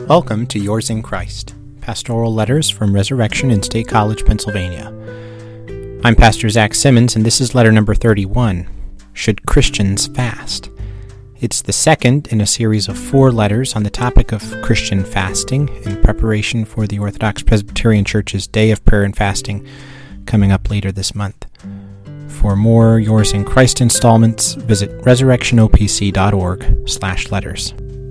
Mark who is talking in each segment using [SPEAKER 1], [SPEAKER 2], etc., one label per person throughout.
[SPEAKER 1] Welcome to Yours in Christ, Pastoral Letters from Resurrection in State College, Pennsylvania. I'm Pastor Zach Simmons, and this is letter number 31, Should Christians Fast? It's the second in a series of 4 letters on the topic of Christian fasting in preparation for the Orthodox Presbyterian Church's Day of Prayer and Fasting coming up later this month. For more Yours in Christ installments, visit resurrectionopc.org/letters.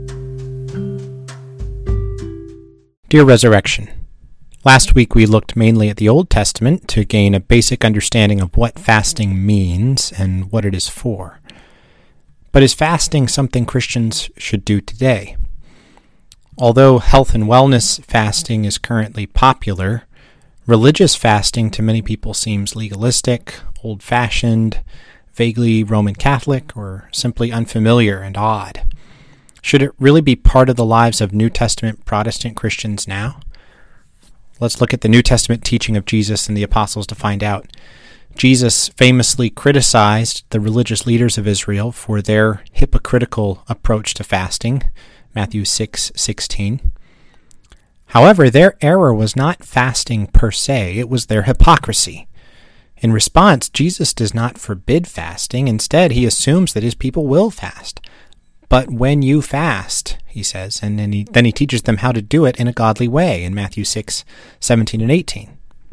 [SPEAKER 1] Dear Resurrection, last week we looked mainly at the Old Testament to gain a basic understanding of what fasting means and what it is for. But is fasting something Christians should do today? Although health and wellness fasting is currently popular, religious fasting to many people seems legalistic, old-fashioned, vaguely Roman Catholic, or simply unfamiliar and odd. Should it really be part of the lives of New Testament Protestant Christians now? Let's look at the New Testament teaching of Jesus and the apostles to find out. Jesus famously criticized the religious leaders of Israel for their hypocritical approach to fasting, Matthew 6:16. However, their error was not fasting per se, it was their hypocrisy. In response, Jesus does not forbid fasting. Instead, he assumes that his people will fast. But when you fast, he says, and then he teaches them how to do it in a godly way in Matthew 6:17 and 18.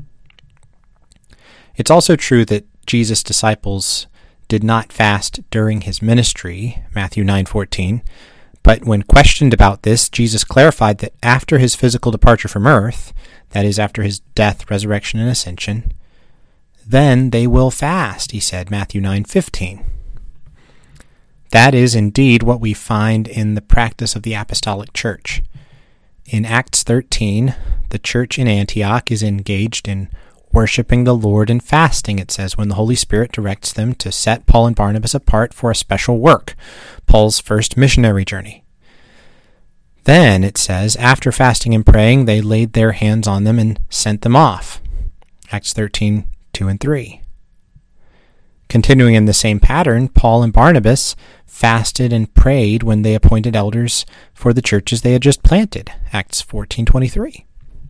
[SPEAKER 1] It's also true that Jesus' disciples did not fast during his ministry, Matthew 9:14, but when questioned about this, Jesus clarified that after his physical departure from earth, that is, after his death, resurrection, and ascension, then they will fast, he said, Matthew 9:15. That is indeed what we find in the practice of the Apostolic Church. In Acts 13, the church in Antioch is engaged in worshiping the Lord and fasting, it says, when the Holy Spirit directs them to set Paul and Barnabas apart for a special work, Paul's first missionary journey. Then, it says, after fasting and praying, they laid their hands on them and sent them off. Acts 13:2 and 3. Continuing in the same pattern, Paul and Barnabas fasted and prayed when they appointed elders for the churches they had just planted, Acts 14:23.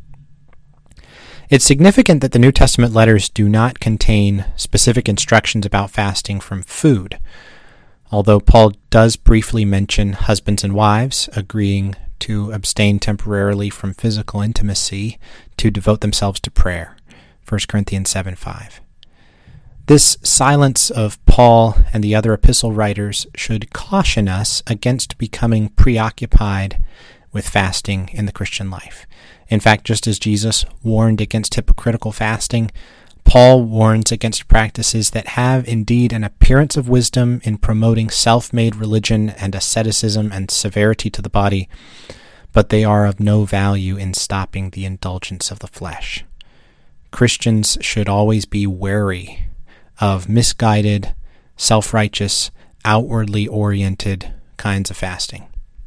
[SPEAKER 1] It's significant that the New Testament letters do not contain specific instructions about fasting from food, although Paul does briefly mention husbands and wives agreeing to abstain temporarily from physical intimacy to devote themselves to prayer, 1 Corinthians 7:5. This silence of Paul and the other epistle writers should caution us against becoming preoccupied with fasting in the Christian life. In fact, just as Jesus warned against hypocritical fasting, Paul warns against practices that have indeed an appearance of wisdom in promoting self-made religion and asceticism and severity to the body, but they are of no value in stopping the indulgence of the flesh. Christians should always be wary of misguided, self-righteous, outwardly oriented kinds of fasting.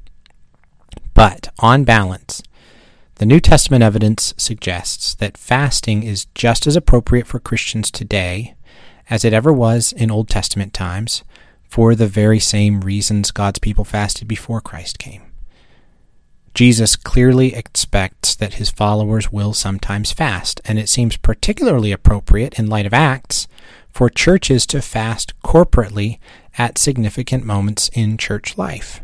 [SPEAKER 1] But, on balance, the New Testament evidence suggests that fasting is just as appropriate for Christians today as it ever was in Old Testament times, for the very same reasons God's people fasted before Christ came. Jesus clearly expects that his followers will sometimes fast, and it seems particularly appropriate in light of Acts for churches to fast corporately at significant moments in church life.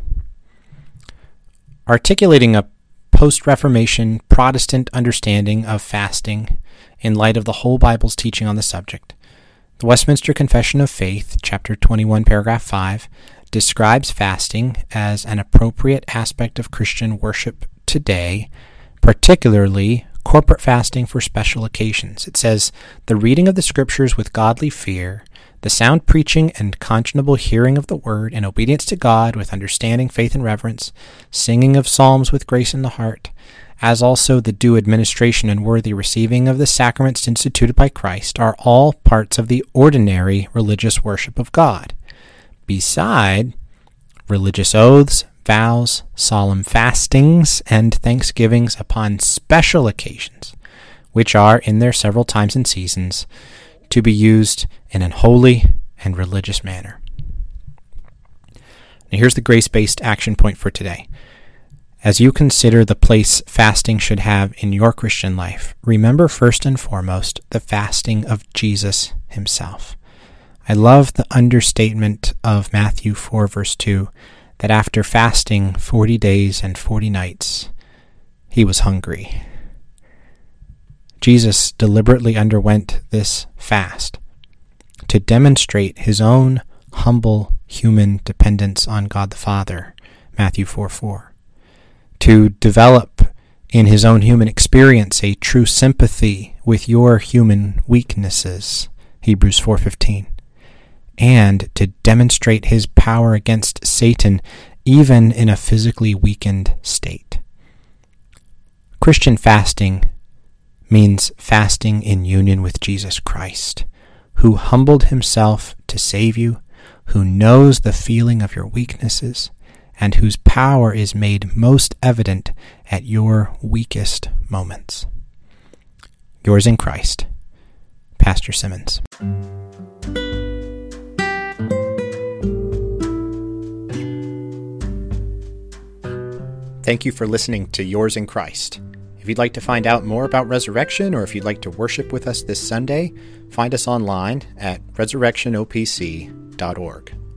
[SPEAKER 1] Articulating a post-Reformation Protestant understanding of fasting in light of the whole Bible's teaching on the subject, the Westminster Confession of Faith, chapter 21, paragraph 5, describes fasting as an appropriate aspect of Christian worship today, particularly corporate fasting for special occasions. It says, the reading of the Scriptures with godly fear, the sound preaching and conscionable hearing of the Word, and obedience to God with understanding, faith, and reverence, singing of psalms with grace in the heart, as also the due administration and worthy receiving of the sacraments instituted by Christ, are all parts of the ordinary religious worship of God. Beside religious oaths, vows, solemn fastings, and thanksgivings upon special occasions, which are, in their several times and seasons, to be used in an holy and religious manner. Now here's the grace-based action point for today. As you consider the place fasting should have in your Christian life, remember first and foremost the fasting of Jesus himself. I love the understatement of Matthew 4 verse 2, that after fasting 40 days and 40 nights, he was hungry. Jesus deliberately underwent this fast to demonstrate his own humble human dependence on God the Father, Matthew 4:4, to develop in his own human experience a true sympathy with your human weaknesses, Hebrews 4:15, and to demonstrate his power against Satan even in a physically weakened state. Christian fasting means fasting in union with Jesus Christ, who humbled himself to save you, who knows the feeling of your weaknesses, and whose power is made most evident at your weakest moments. Yours in Christ, Pastor Simmons. Thank you for listening to Yours in Christ. If you'd like to find out more about Resurrection, or if you'd like to worship with us this Sunday, find us online at resurrectionopc.org.